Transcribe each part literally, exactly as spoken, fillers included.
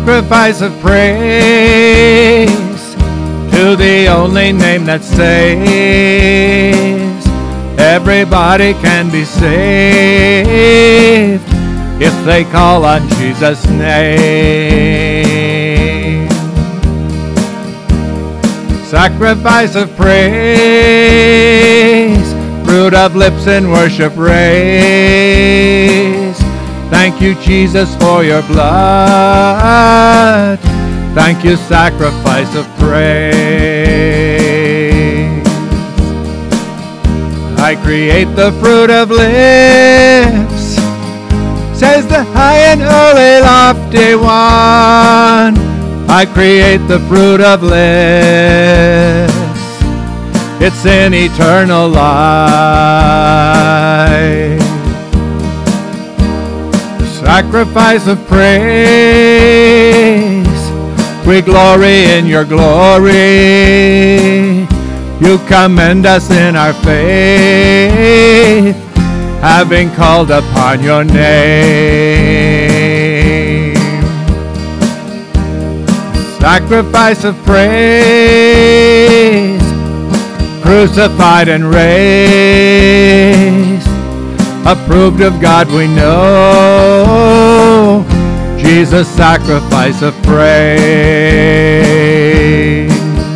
sacrifice of praise to the only name that saves. Everybody can be saved if they call on Jesus' name. Sacrifice of praise, fruit of lips in worship raise. Thank you, Jesus, for your blood. Thank you, sacrifice of praise. I create the fruit of lips, says the high and holy lofty one. I create the fruit of lips, it's an eternal life. Sacrifice of praise, we glory in your glory. You commend us in our faith, having called upon your name. Sacrifice of praise, crucified and raised, approved of God we know, Jesus' sacrifice of praise.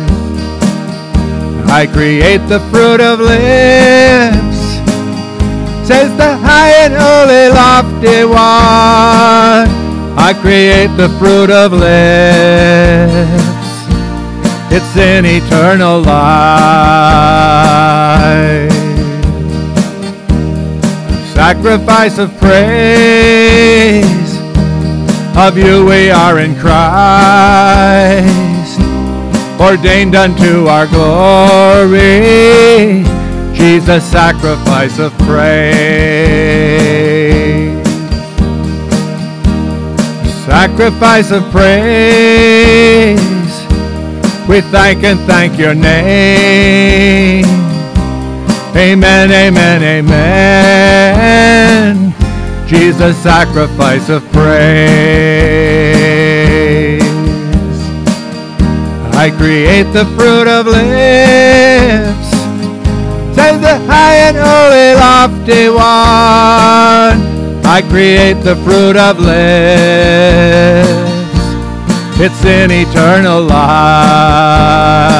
I create the fruit of lips, says the high and holy lofty one. I create the fruit of lips, it's an eternal life. Sacrifice of praise, of you we are in Christ, ordained unto our glory, Jesus' sacrifice of praise. Sacrifice of praise, we thank and thank your name. Amen, amen, amen. Jesus' sacrifice of praise. I create the fruit of lips, says the high and holy lofty one. I create the fruit of lips, it's an eternal life.